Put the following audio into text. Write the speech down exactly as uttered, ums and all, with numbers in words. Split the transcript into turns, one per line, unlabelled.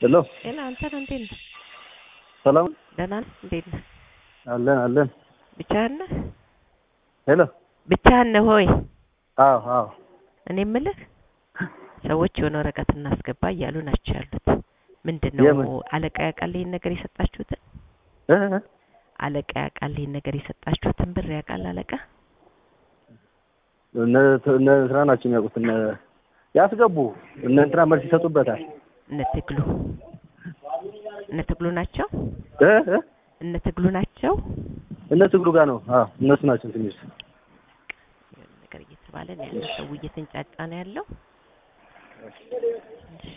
ሄሎ
ሄሎ አንተ ነው እንዴ?
ሰላም
ደህና ነህ? እንዴት ነህ?
አለን አለን።
ብቻህን ነህ?
ሄሎ
ብቻህን ነህ ሆይ?
አዎ አዎ።
እኔ የምልህ ሰዎች የሆነ ወረቀት እናስገባ እያሉ ናቸው ያሉት። ምንድነው አለቃ ያውቃል ይሄን ነገር የሰጣችሁት?
እ
አለቃ ያውቃል ይሄን ነገር የሰጣችሁትን ብር ያውቃል አለቃ?
እነ እነ ስራ ናቸው የሚያውቁት። እነ ያስገቡ እነ እንትና መልስ ይሰጡበታል።
እነ ትግሉ እነ ትግሉ ናቸው
እ እ
እነ ትግሉ ናቸው
እነ ትግሉ ጋር ነው። አዎ እነሱ ናቸው ትንሽ
ነገር እየተባለ ነው ያለው። ሰው እየተንጫጫ ነው ያለው።